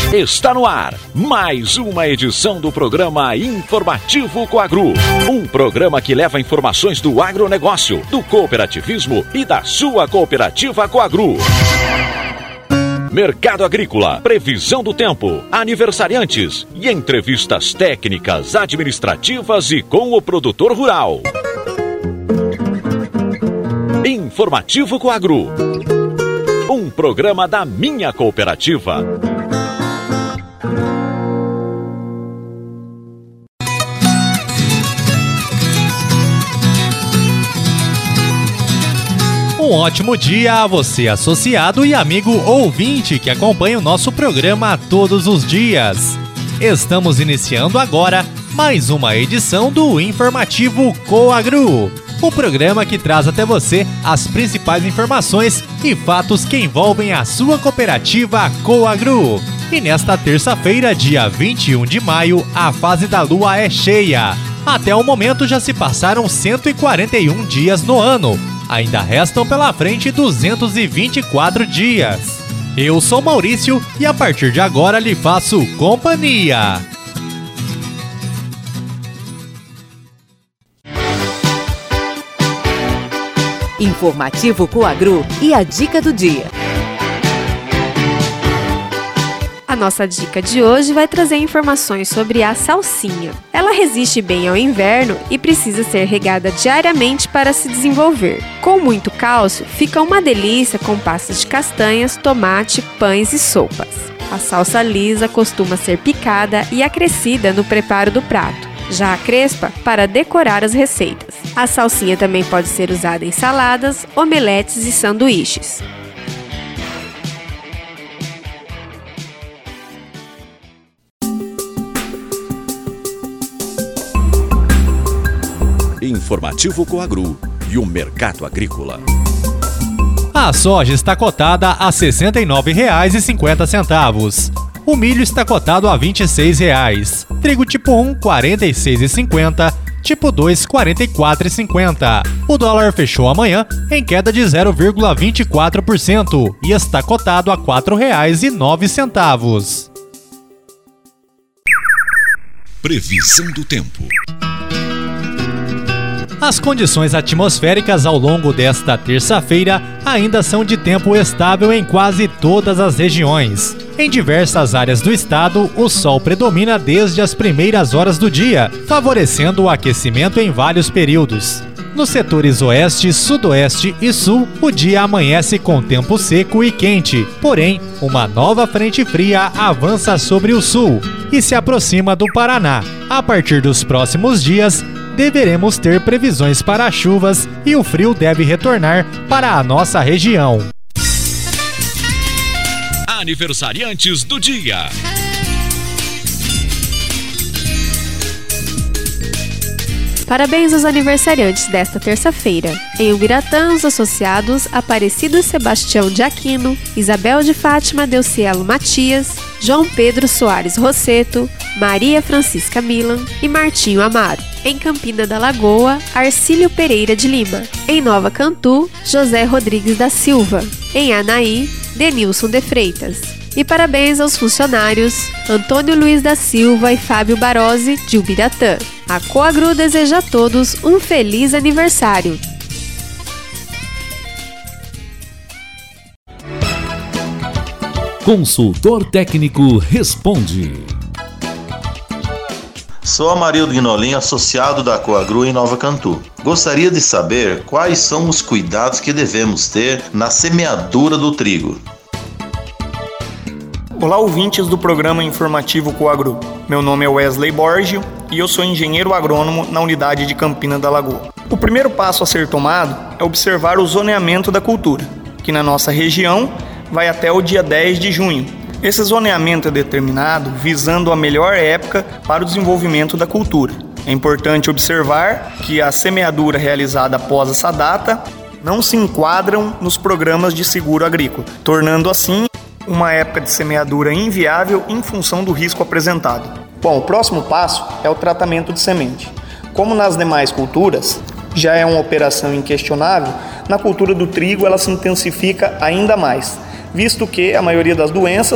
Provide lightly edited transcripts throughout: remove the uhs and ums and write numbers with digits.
Está no ar mais uma edição do programa Informativo Coagro. Um programa que leva informações do agronegócio, do cooperativismo e da sua cooperativa Coagro. Mercado agrícola, previsão do tempo, aniversariantes e entrevistas técnicas, administrativas e com o produtor rural. Informativo Coagro. Um programa da minha cooperativa. Um ótimo dia a você, associado e amigo ouvinte que acompanha o nosso programa todos os dias. Estamos iniciando agora mais uma edição do Informativo Coagro, o programa que traz até você as principais informações e fatos que envolvem a sua cooperativa Coagro. E nesta terça-feira, dia 21 de maio, a fase da lua é cheia. Até o momento já se passaram 141 dias no ano. Ainda restam pela frente 224 dias. Eu sou Maurício e a partir de agora lhe faço companhia. Informativo Coagro e a dica do dia. A nossa dica de hoje vai trazer informações sobre a salsinha. Ela resiste bem ao inverno e precisa ser regada diariamente para se desenvolver. Com muito cálcio, fica uma delícia com pastas de castanhas, tomate, pães e sopas. A salsa lisa costuma ser picada e acrescida no preparo do prato. Já a crespa, para decorar as receitas. A salsinha também pode ser usada em saladas, omeletes e sanduíches. Informativo Coagro e o mercado agrícola. A soja está cotada a R$ 69,50. O milho está cotado a R$ 26,00. Trigo tipo 1, R$ 46,50. Tipo 2, R$ 44,50. O dólar fechou amanhã em queda de 0,24% e está cotado a R$ 4,09. Previsão do tempo. As condições atmosféricas ao longo desta terça-feira ainda são de tempo estável em quase todas as regiões. Em diversas áreas do estado, o sol predomina desde as primeiras horas do dia, favorecendo o aquecimento em vários períodos. Nos setores oeste, sudoeste e sul, o dia amanhece com tempo seco e quente. Porém, uma nova frente fria avança sobre o sul e se aproxima do Paraná. A partir dos próximos dias, deveremos ter previsões para chuvas e o frio deve retornar para a nossa região. Aniversariantes do dia. Parabéns aos aniversariantes desta terça-feira. Em Ubiratã, os associados Aparecido Sebastião de Aquino, Isabel de Fátima Delcielo Matias, João Pedro Soares Rosseto, Maria Francisca Milan e Martinho Amaro. Em Campina da Lagoa, Arcílio Pereira de Lima. Em Nova Cantu, José Rodrigues da Silva. Em Anaí, Denilson de Freitas. E parabéns aos funcionários Antônio Luiz da Silva e Fábio Barozzi de Ubiratã. A Coagro deseja a todos um feliz aniversário. Consultor técnico responde. Sou Amarildo Guinolin, associado da Coagro em Nova Cantu. Gostaria de saber quais são os cuidados que devemos ter na semeadura do trigo. Olá, ouvintes do programa informativo Coagro. Meu nome é Wesley Borgio e eu sou engenheiro agrônomo na unidade de Campina da Lagoa. O primeiro passo a ser tomado é observar o zoneamento da cultura, que na nossa região vai até o dia 10 de junho. Esse zoneamento é determinado visando a melhor época para o desenvolvimento da cultura. É importante observar que a semeadura realizada após essa data não se enquadram nos programas de seguro agrícola, tornando assim uma época de semeadura inviável em função do risco apresentado. Bom, o próximo passo é o tratamento de semente. Como nas demais culturas, já é uma operação inquestionável, na cultura do trigo ela se intensifica ainda mais, visto que a maioria das doenças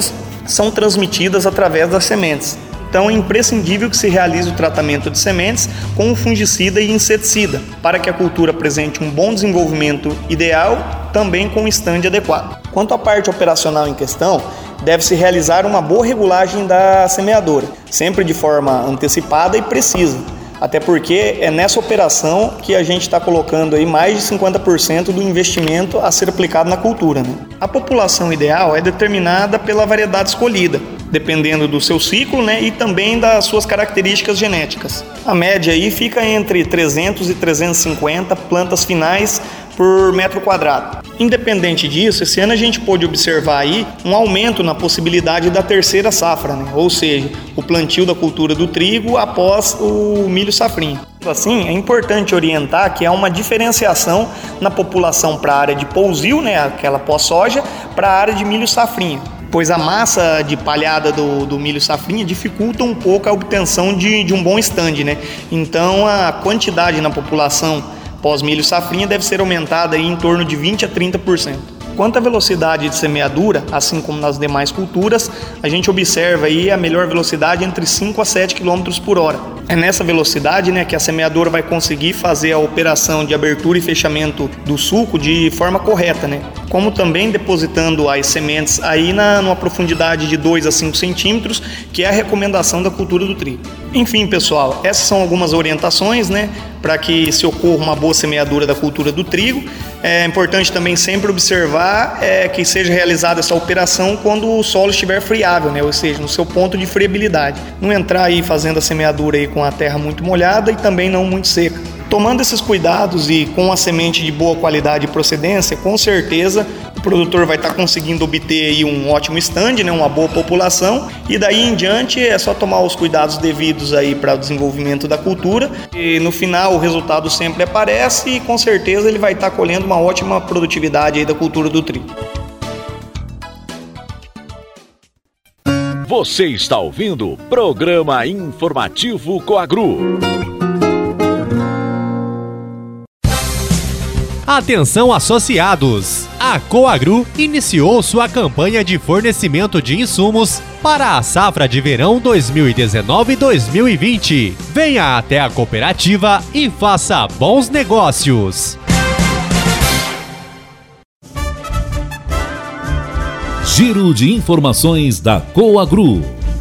são transmitidas através das sementes. Então é imprescindível que se realize o tratamento de sementes com um fungicida e inseticida, para que a cultura apresente um bom desenvolvimento ideal, também com um estande adequado. Quanto à parte operacional em questão, deve-se realizar uma boa regulagem da semeadora, sempre de forma antecipada e precisa. Até porque é nessa operação que a gente está colocando aí mais de 50% do investimento a ser aplicado na cultura, né? A população ideal é determinada pela variedade escolhida, dependendo do seu ciclo, né, e também das suas características genéticas. A média aí fica entre 300 e 350 plantas finais por metro quadrado. Independente disso, esse ano a gente pôde observar aí um aumento na possibilidade da terceira safra, né? Ou seja, o plantio da cultura do trigo após o milho safrinha. Assim, é importante orientar que há uma diferenciação na população para a área de pousio, né, aquela pós-soja, para a área de milho safrinha, pois a massa de palhada do milho safrinha dificulta um pouco a obtenção de um bom stand, né? Então a quantidade na população pós-milho safrinha deve ser aumentada em torno de 20% a 30%. Quanto à velocidade de semeadura, assim como nas demais culturas, a gente observa aí a melhor velocidade entre 5 a 7 km por hora. É nessa velocidade, né, que a semeadora vai conseguir fazer a operação de abertura e fechamento do sulco de forma correta, né? Como também depositando as sementes aí numa profundidade de 2 a 5 centímetros, que é a recomendação da cultura do trigo. Enfim, pessoal, essas são algumas orientações, né, para que se ocorra uma boa semeadura da cultura do trigo. É importante também sempre observar que seja realizada essa operação quando o solo estiver friável, né? Ou seja, no seu ponto de friabilidade. Não entrar aí fazendo a semeadura aí com a terra muito molhada e também não muito seca. Tomando esses cuidados e com a semente de boa qualidade e procedência, com certeza o produtor vai estar conseguindo obter aí um ótimo stand, né, uma boa população, e daí em diante é só tomar os cuidados devidos aí para o desenvolvimento da cultura, e no final o resultado sempre aparece e com certeza ele vai estar colhendo uma ótima produtividade aí da cultura do trigo. Você está ouvindo o Programa Informativo Coagru. Atenção associados! A Coagru iniciou sua campanha de fornecimento de insumos para a safra de verão 2019-2020. Venha até a cooperativa e faça bons negócios! Giro de informações da Coagru.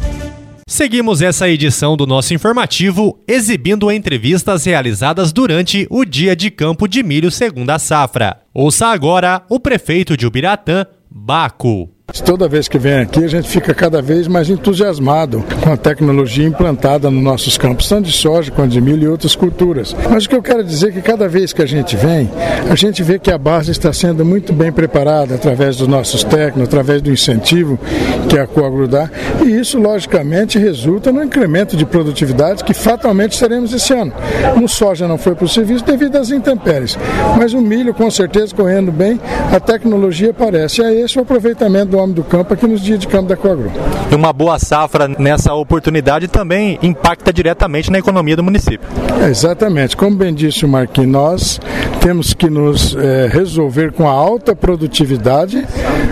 Seguimos essa edição do nosso informativo exibindo entrevistas realizadas durante o Dia de Campo de Milho Segunda Safra. Ouça agora o prefeito de Ubiratã, Baco. Toda vez que vem aqui, a gente fica cada vez mais entusiasmado com a tecnologia implantada nos nossos campos, tanto de soja quanto de milho e outras culturas. Mas o que eu quero dizer é que cada vez que a gente vem, a gente vê que a base está sendo muito bem preparada através dos nossos técnicos, através do incentivo que a Coagru dá, e isso, logicamente, resulta no incremento de produtividade que fatalmente teremos esse ano. No soja não foi para o serviço devido às intempéries, mas o milho, com certeza, correndo bem, a tecnologia aparece. E é esse o aproveitamento do homem do campo aqui nos dias de campo da Coagru. E uma boa safra nessa oportunidade também impacta diretamente na economia do município. Exatamente. Como bem disse o Marquinhos, nós temos que nos resolver com a alta produtividade,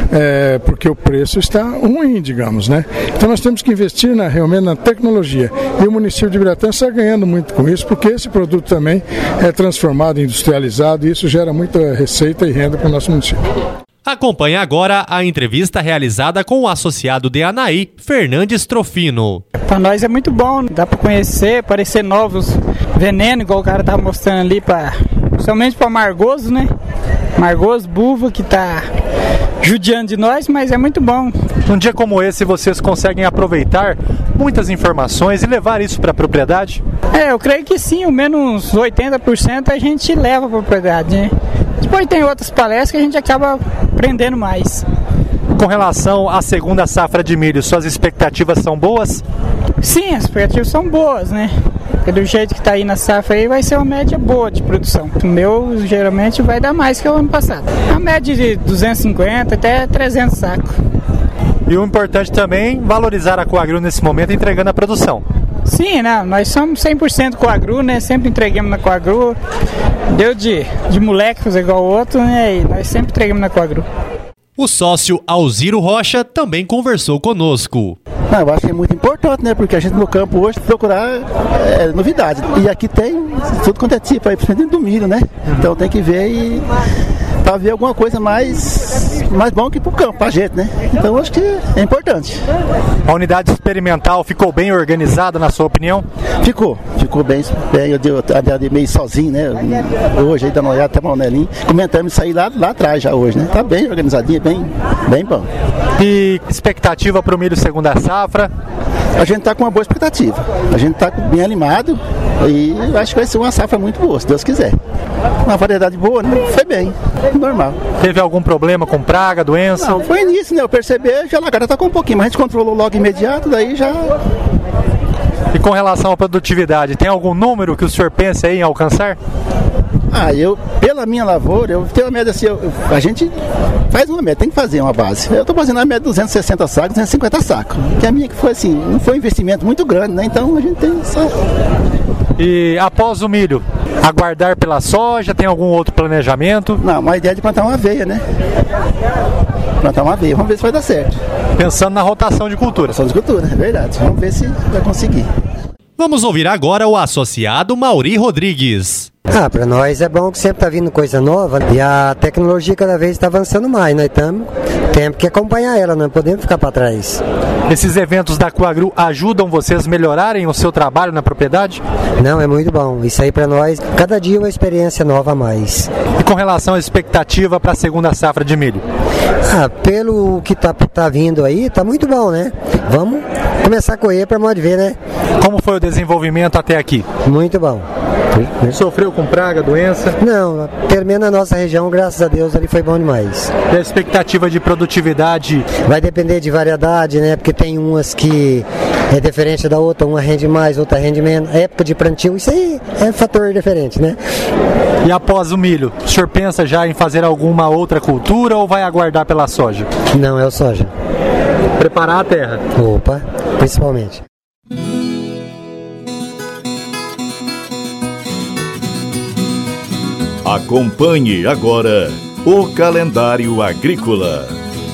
porque o preço está ruim, digamos, né? Então nós temos que investir realmente na tecnologia. E o município de Ubiratã está ganhando muito com isso, porque esse produto também é transformado, industrializado, e isso gera muita receita e renda para o nosso município. Acompanhe agora a entrevista realizada com o associado de Anaí, Fernandes Trofino. Para nós é muito bom, dá para conhecer, aparecer novos venenos, igual o cara tá mostrando ali, somente para Margoso, né? Margoso, Buva, que tá judiando de nós, mas é muito bom. Num dia como esse, vocês conseguem aproveitar muitas informações e levar isso para a propriedade? Eu creio que sim, ao menos 80% a gente leva para a propriedade, né? Depois tem outras palestras que a gente acaba aprendendo mais. Com relação à segunda safra de milho, suas expectativas são boas? Sim, as expectativas são boas, né? Porque do jeito que está aí na safra aí vai ser uma média boa de produção. O meu geralmente vai dar mais que o ano passado. A média de 250 até 300 sacos. E o importante também, valorizar a Coagru nesse momento, entregando a produção. Sim, né? Nós somos 100% Coagru, né? Sempre entregamos na Coagru. Deu de moleque fazer igual o outro, né? E nós sempre entregamos na Coagru. O sócio Alziro Rocha também conversou conosco. Eu acho que é muito importante, né? Porque a gente no campo hoje procurar novidade. E aqui tem tudo quanto é tipo, aí, principalmente do milho, né? Então tem que ver para ver alguma coisa mais bom que pro campo, pra gente, né? Então acho que é importante. A unidade experimental ficou bem organizada, na sua opinião? Ficou bem. Eu andei meio sozinho, né? Hoje aí dando uma olhada até uma Nelinho, comentamos isso aí lá atrás já hoje, né? Tá bem organizadinho, bem bom. E expectativa para o milho segunda safra? A gente está com uma boa expectativa. A gente está bem animado e acho que vai ser uma safra muito boa, se Deus quiser. Uma variedade boa, né? Foi bem, normal. Teve algum problema com praga, doença? Não, foi início, né? Eu percebi, já a lagarta está com um pouquinho, mas a gente controlou logo imediato, daí já... E com relação à produtividade, tem algum número que o senhor pensa aí em alcançar? Pela minha lavoura, eu tenho uma média assim, a gente faz uma média, tem que fazer uma base. Eu estou fazendo a média de 260 sacos, 250 sacos. Que a minha que foi assim, não foi um investimento muito grande, né? Então a gente tem só... E após o milho, aguardar pela soja, tem algum outro planejamento? Não, a ideia é de plantar uma aveia, né? Vamos ver se vai dar certo. Pensando na rotação de cultura. Rotação de cultura, é verdade. Vamos ver se vai conseguir. Vamos ouvir agora o associado Mauri Rodrigues. Para nós é bom que sempre está vindo coisa nova e a tecnologia cada vez está avançando mais. Nós temos que acompanhar ela, não podemos ficar para trás. Esses eventos da Coagru ajudam vocês a melhorarem o seu trabalho na propriedade? Não, é muito bom. Isso aí para nós, cada dia uma experiência nova a mais. E com relação à expectativa para a segunda safra de milho? Pelo que tá vindo aí, tá muito bom, né? Vamos começar a colher para modo de ver, né? Como foi o desenvolvimento até aqui? Muito bom. Sofreu com praga, doença? Não, pelo menos na nossa região, graças a Deus, ali foi bom demais. E a expectativa de produtividade? Vai depender de variedade, né? Porque tem umas que é diferente da outra, uma rende mais, outra rende menos. A época de plantio, isso aí é fator diferente, né? E após o milho, o senhor pensa já em fazer alguma outra cultura ou vai aguardar pela soja? Não, é o soja. Preparar a terra? Opa, principalmente. Acompanhe agora o calendário agrícola.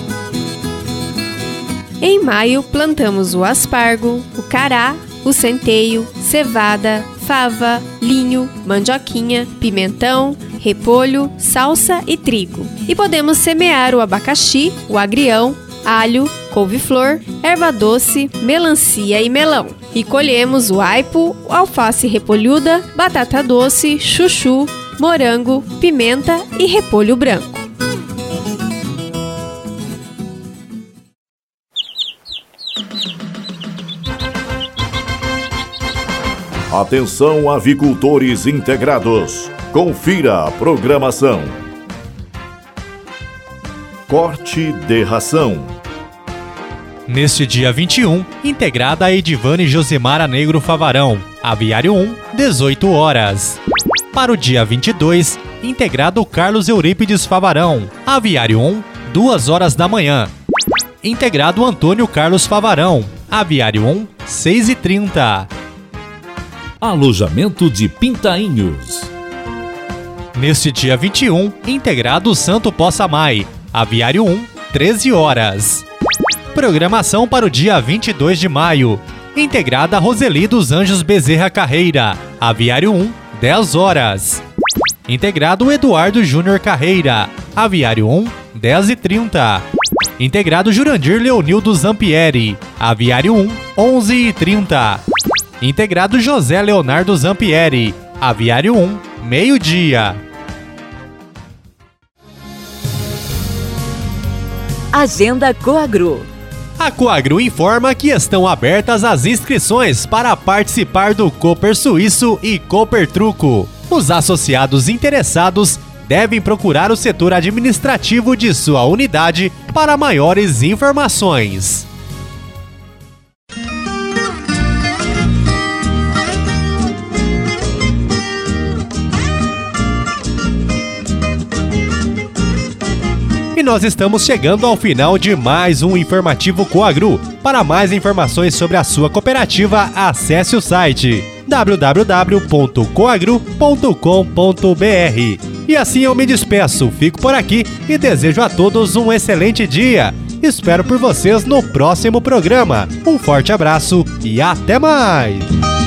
Em maio, plantamos o aspargo, o cará, o centeio, cevada, fava, linho, mandioquinha, pimentão, repolho, salsa e trigo. E podemos semear o abacaxi, o agrião, alho, couve-flor, erva doce, melancia e melão. E colhemos o aipo, alface repolhuda, batata doce, chuchu, morango, pimenta e repolho branco. Atenção, avicultores integrados. Confira a programação. Corte de ração. Neste dia 21, integrada a Edivane Josemara Negro Favarão, aviário 1, 18 horas. Para o dia 22, integrado Carlos Eurípides Favarão, aviário 1, 2 horas da manhã. Integrado Antônio Carlos Favarão, aviário 1, 6h30. Alojamento de Pintainhos. Neste dia 21, integrado Santo Possamay, aviário 1, 13 horas. Programação para o dia 22 de maio. Integrada Roseli dos Anjos Bezerra Carreira, aviário 1, 10 horas. Integrado Eduardo Júnior Carreira, aviário 1, 10h30. Integrado Jurandir Leonildo Zampieri, aviário 1, 11h30. Integrado José Leonardo Zampieri, aviário 1, meio-dia. Agenda Coagru. A Coagru informa que estão abertas as inscrições para participar do Cooper Suíço e Cooper Truco. Os associados interessados devem procurar o setor administrativo de sua unidade para maiores informações. E nós estamos chegando ao final de mais um Informativo Coagru. Para mais informações sobre a sua cooperativa, acesse o site www.coagru.com.br. E assim eu me despeço, fico por aqui e desejo a todos um excelente dia. Espero por vocês no próximo programa. Um forte abraço e até mais!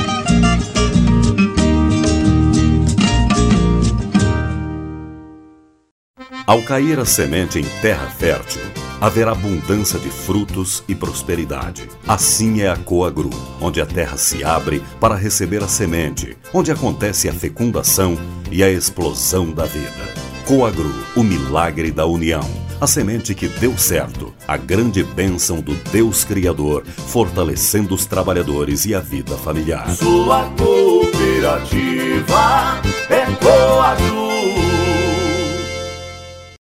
Ao cair a semente em terra fértil, haverá abundância de frutos e prosperidade. Assim é a Coagru, onde a terra se abre para receber a semente, onde acontece a fecundação e a explosão da vida. Coagru, o milagre da união. A semente que deu certo, a grande bênção do Deus Criador, fortalecendo os trabalhadores e a vida familiar. Sua cooperativa é Coagru.